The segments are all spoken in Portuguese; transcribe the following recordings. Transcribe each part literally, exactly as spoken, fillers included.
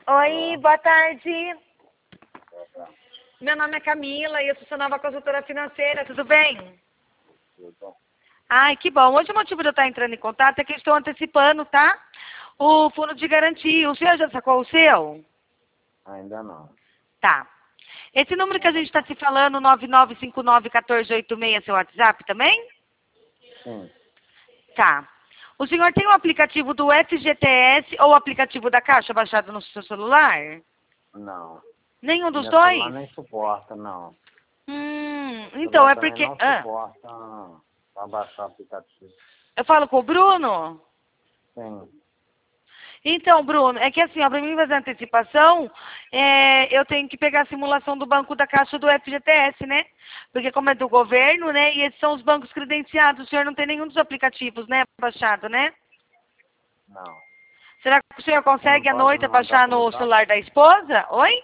Oi, Alô? boa tarde. Boa tarde. Meu nome é Camila e eu sou sua nova consultora financeira, tudo bem? Tudo bom? Ai, que bom. Hoje o motivo de eu estar entrando em contato é que eu estou antecipando, tá? O fundo de garantia. O senhor já sacou o seu? Ainda não. Tá. Esse número que a gente está se falando, nove nove cinco nove um quatro oito seis, é seu WhatsApp também? Sim. Tá. O senhor tem o aplicativo do F G T S ou o aplicativo da Caixa baixado no seu celular? Não. Nenhum dos Meu celular dois? nem suporta, não. Hum, O então celular é também porque... não Ah, suporta para baixar o aplicativo. eu falo com o Bruno? Sim. Então, Bruno, é que assim, ó, para mim fazer a antecipação, é, eu tenho que pegar a simulação do banco da Caixa do F G T S, né? Porque como é do governo, né? E esses são os bancos credenciados, o senhor não tem nenhum dos aplicativos, né? Baixado, né? Não. Será que o senhor Você não consegue à pode me noite mandar baixar pelo no zap? celular da esposa? Oi?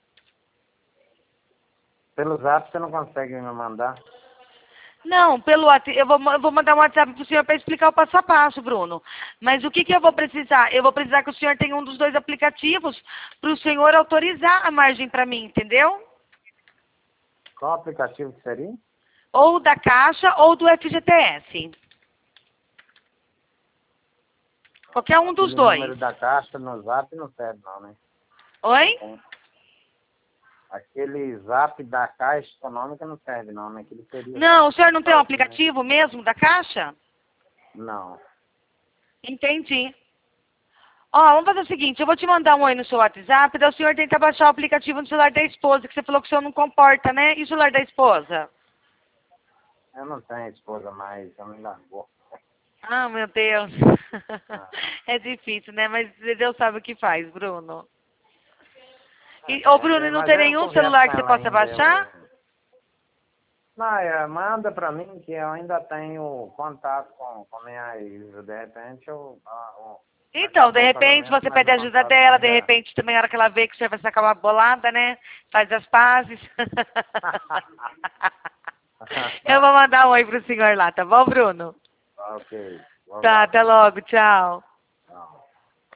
Pelo zap você não consegue me mandar? Não, pelo WhatsApp, eu vou, eu vou mandar um WhatsApp para o senhor para explicar o passo a passo, Bruno. Mas o que, que eu vou precisar? Eu vou precisar que o senhor tenha um dos dois aplicativos para o senhor autorizar a margem para mim, entendeu? Qual aplicativo que seria? Ou da Caixa ou do F G T S. Qualquer um dos Aquele dois. número da caixa no zap não serve não, né? Oi? Tem. Aquele zap da Caixa Econômica não serve não, né? Aquele seria Não, o senhor não tem um só assim, né? aplicativo mesmo da Caixa? Não. Entendi. Ó, vamos fazer o seguinte, eu vou te mandar um oi no seu WhatsApp, daí o senhor tenta baixar o aplicativo no celular da esposa, que você falou que o senhor não comporta, né? E o celular da esposa? Eu não tenho esposa mais, eu me largou. Ah, meu Deus. Ah, É difícil, né? Mas Deus sabe o que faz, Bruno. E, ô, é, Bruno, é, e não mas tem eu nenhum converso celular com que você ela possa ainda, baixar? eu... Não, é, manda pra mim que eu ainda tenho contato com, com minha ex. De repente eu... ah, ó, Então, de acabou o repente, casamento, você mas pede o a ajuda contato dela, de ainda... repente, também, na hora que ela vê que o senhor vai sacar uma bolada, né? Faz as pazes. Eu vou mandar um oi pro senhor lá, tá bom, Bruno? Ok, vou Tá, até aguardar. logo, tchau.